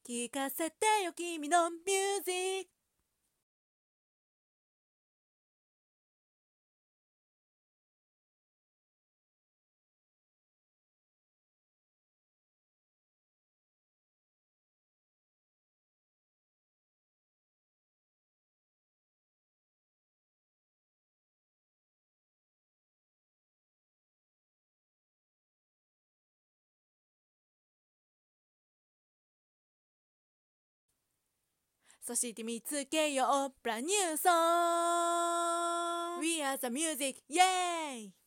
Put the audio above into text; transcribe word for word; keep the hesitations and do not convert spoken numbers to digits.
聞かせてよ君のミュージック。そして見つけようブランニューソング We are the music イエーイ。